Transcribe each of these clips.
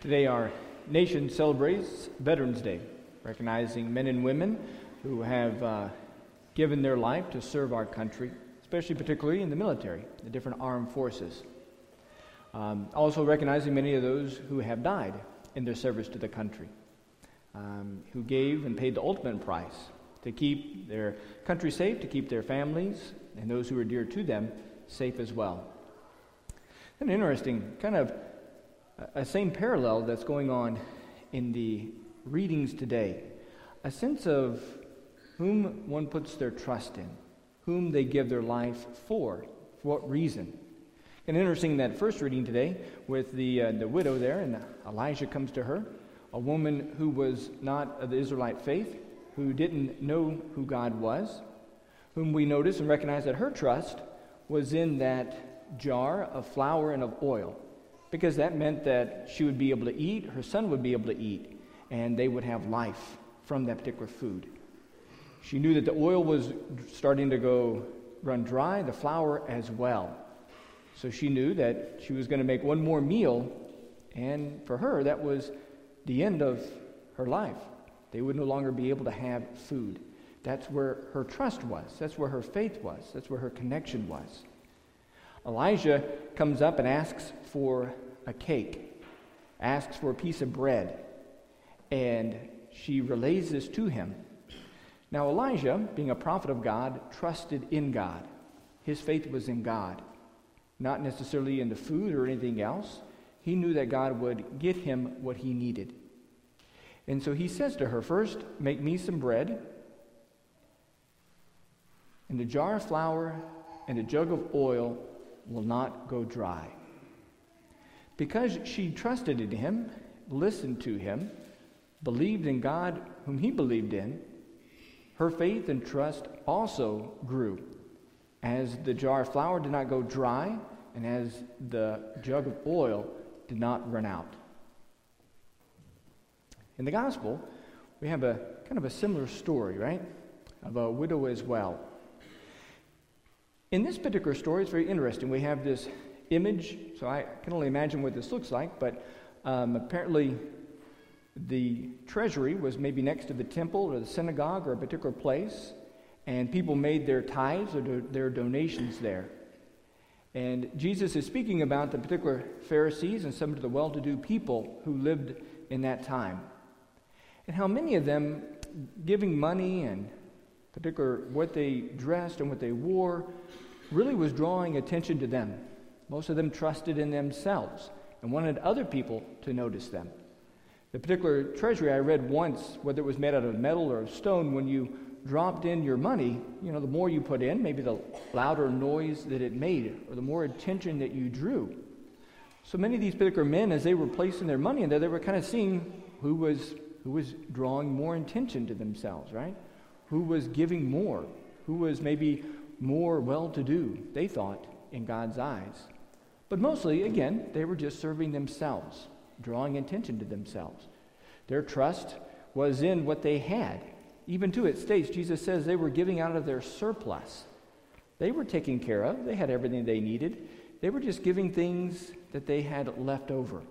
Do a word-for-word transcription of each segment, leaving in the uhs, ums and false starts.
Today our nation celebrates Veterans Day, recognizing men and women who have uh, given their life to serve our country, especially particularly in the military, the different armed forces. Um, also recognizing many of those who have died in their service to the country, um, who gave and paid the ultimate price to keep their country safe, to keep their families and those who are dear to them safe as well. An interesting kind of a same parallel that's going on in the readings today, a sense of whom one puts their trust in, whom they give their life for, for what reason. And interesting that first reading today with the uh, the widow there, and Elijah comes to her, a woman who was not of the Israelite faith, who didn't know who God was, whom we notice and recognize that her trust was in that jar of flour and of oil, because that meant that she would be able to eat, her son would be able to eat, and they would have life from that particular food. She knew that the oil was starting to go run dry, the flour as well. So she knew that she was going to make one more meal, and for her, that was the end of her life. They would no longer be able to have food. That's where her trust was. That's where her faith was. That's where her connection was. Elijah comes up and asks for a cake, asks for a piece of bread, and she relays this to him. Now Elijah, being a prophet of God, trusted in God. His faith was in God, not necessarily in the food or anything else. He knew that God would get him what he needed. And so he says to her, first, make me some bread, and a jar of flour and a jug of oil will not go dry. Because she trusted in him, listened to him, believed in God whom he believed in, her faith and trust also grew as the jar of flour did not go dry and as the jug of oil did not run out. In the gospel, we have a kind of a similar story, right, of a widow as well. In this particular story, it's very interesting. We have this image, so I can only imagine what this looks like, but um, apparently the treasury was maybe next to the temple or the synagogue or a particular place, and people made their tithes or do, their donations there. And Jesus is speaking about the particular Pharisees and some of the well-to-do people who lived in that time, and how many of them giving money and particular what they dressed and what they wore really was drawing attention to them. Most of them trusted in themselves and wanted other people to notice them. The particular treasury I read once, whether it was made out of metal or of stone, when you dropped in your money, you know, the more you put in, maybe the louder noise that it made, or the more attention that you drew. So many of these particular men, as they were placing their money in there, they were kind of seeing who was who was drawing more attention to themselves, right? Who was giving more, who was maybe more well-to-do, they thought, in God's eyes. But mostly, again, they were just serving themselves, drawing attention to themselves. Their trust was in what they had. Even to it states, Jesus says they were giving out of their surplus. They were taken care of. They had everything they needed. They were just giving things that they had left over.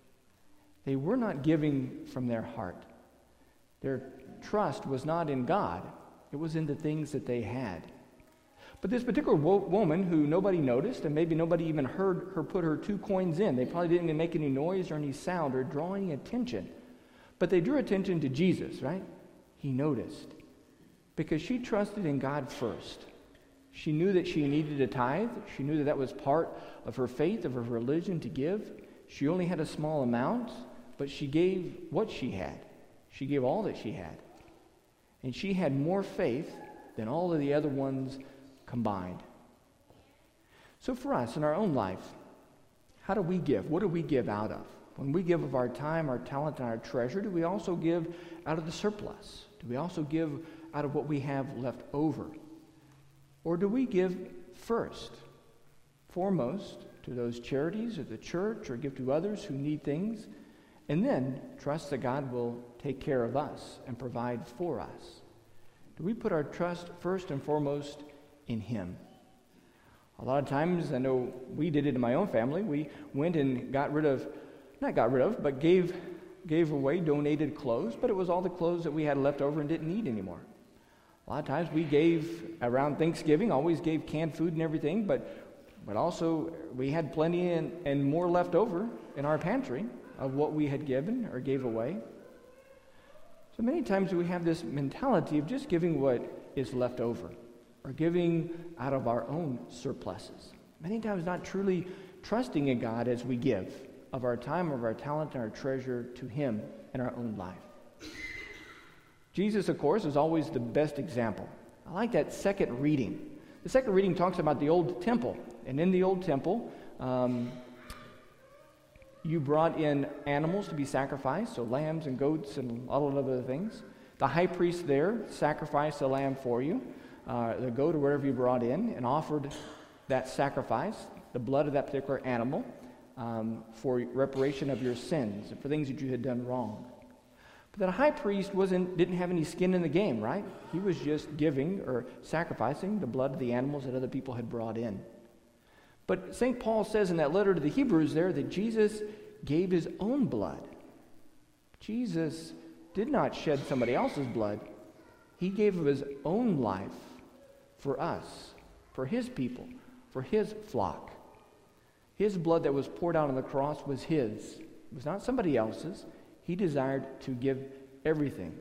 They were not giving from their heart. Their trust was not in God. It was in the things that they had. But this particular wo- woman who nobody noticed, and maybe nobody even heard her put her two coins in, they probably didn't even make any noise or any sound or drawing attention. But they drew attention to Jesus, right? He noticed. Because she trusted in God first. She knew that she needed a tithe. She knew that that was part of her faith, of her religion to give. She only had a small amount, but she gave what she had. She gave all that she had. And she had more faith than all of the other ones combined. So for us, in our own life, how do we give? What do we give out of? When we give of our time, our talent, and our treasure, do we also give out of the surplus? Do we also give out of what we have left over? Or do we give first, foremost, to those charities or the church, or give to others who need things, and then trust that God will take care of us and provide for us? Do we put our trust first and foremost in Him? A lot of times, I know we did it in my own family, we went and got rid of not got rid of, but gave gave away, donated clothes, but it was all the clothes that we had left over and didn't need anymore. A lot of times we gave around Thanksgiving, always gave canned food and everything, but but also we had plenty and, and more left over in our pantry of what we had given or gave away. So many times we have this mentality of just giving what is left over or giving out of our own surpluses. Many times not truly trusting in God as we give of our time, of our talent, and our treasure to Him in our own life. Jesus, of course, is always the best example. I like that second reading. The second reading talks about the old temple. And in the old temple, um, you brought in animals to be sacrificed, so lambs and goats and a lot of other things. The high priest there sacrificed the lamb for you, uh, the goat or whatever you brought in, and offered that sacrifice, the blood of that particular animal, um, for reparation of your sins and for things that you had done wrong. But the high priest wasn't didn't have any skin in the game, right? He was just giving or sacrificing the blood of the animals that other people had brought in. But Saint Paul says in that letter to the Hebrews there that Jesus gave his own blood. Jesus did not shed somebody else's blood. He gave of his own life for us, for his people, for his flock. His blood that was poured out on the cross was his. It was not somebody else's. He desired to give everything.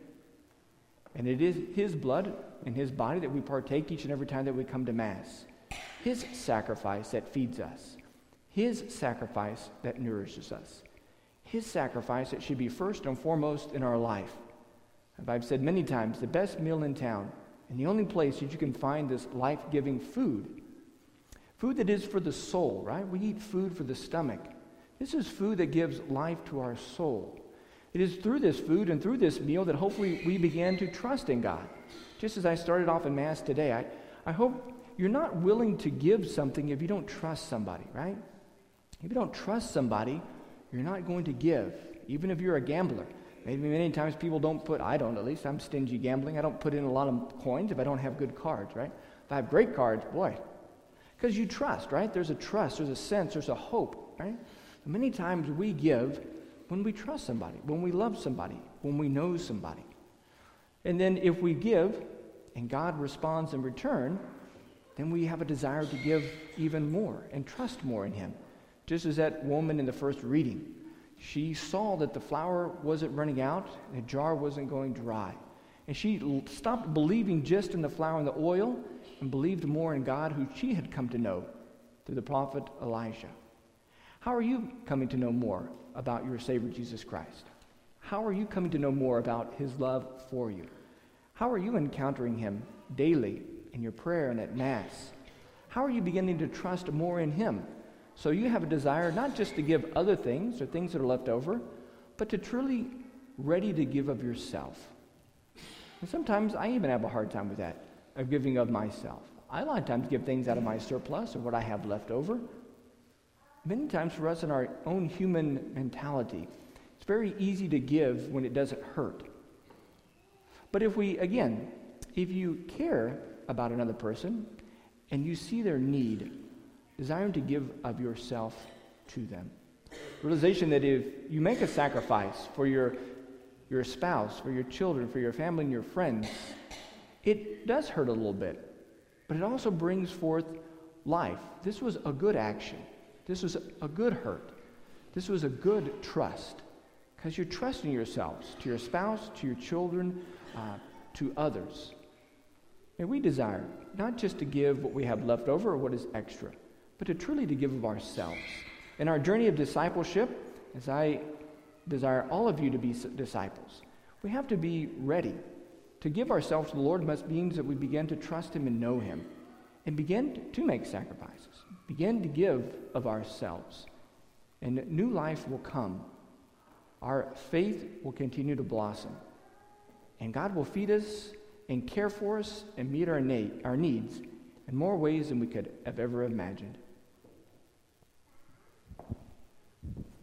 And it is his blood and his body that we partake each and every time that we come to Mass. His sacrifice that feeds us. His sacrifice that nourishes us. His sacrifice that should be first and foremost in our life. As I've said many times, the best meal in town and the only place that you can find this life-giving food. Food that is for the soul, right? We eat food for the stomach. This is food that gives life to our soul. It is through this food and through this meal that hopefully we begin to trust in God. Just as I started off in Mass today, I, I hope you're not willing to give something if you don't trust somebody, right? If you don't trust somebody, you're not going to give, even if you're a gambler. Maybe many times people don't put, I don't at least, I'm stingy gambling. I don't put in a lot of coins if I don't have good cards, right? If I have great cards, boy, because you trust, right? There's a trust, there's a sense, there's a hope, right? Many times we give when we trust somebody, when we love somebody, when we know somebody. And then if we give and God responds in return, then we have a desire to give even more and trust more in Him. Just as that woman in the first reading, she saw that the flour wasn't running out, and the jar wasn't going dry. And she l- stopped believing just in the flour and the oil and believed more in God, who she had come to know through the prophet Elijah. How are you coming to know more about your Savior Jesus Christ? How are you coming to know more about His love for you? How are you encountering Him daily in your prayer and at Mass? How are you beginning to trust more in Him? So you have a desire not just to give other things or things that are left over, but to truly ready to give of yourself. And sometimes I even have a hard time with that, of giving of myself. I a lot of times give things out of my surplus or what I have left over. Many times for us in our own human mentality, it's very easy to give when it doesn't hurt. But if we, again, if you care about another person and you see their need, desiring to give of yourself to them. Realization that if you make a sacrifice for your, your spouse, for your children, for your family and your friends, it does hurt a little bit, but it also brings forth life. This was a good action. This was a good hurt. This was a good trust, because you're trusting yourselves to your spouse, to your children, uh, to others. May we desire not just to give what we have left over or what is extra, but to truly to give of ourselves. In our journey of discipleship, as I desire all of you to be disciples, we have to be ready. To give ourselves to the Lord must mean that we begin to trust Him and know Him, and begin to make sacrifices. Begin to give of ourselves, and new life will come. Our faith will continue to blossom, and God will feed us and care for us and meet our, na- our needs in more ways than we could have ever imagined.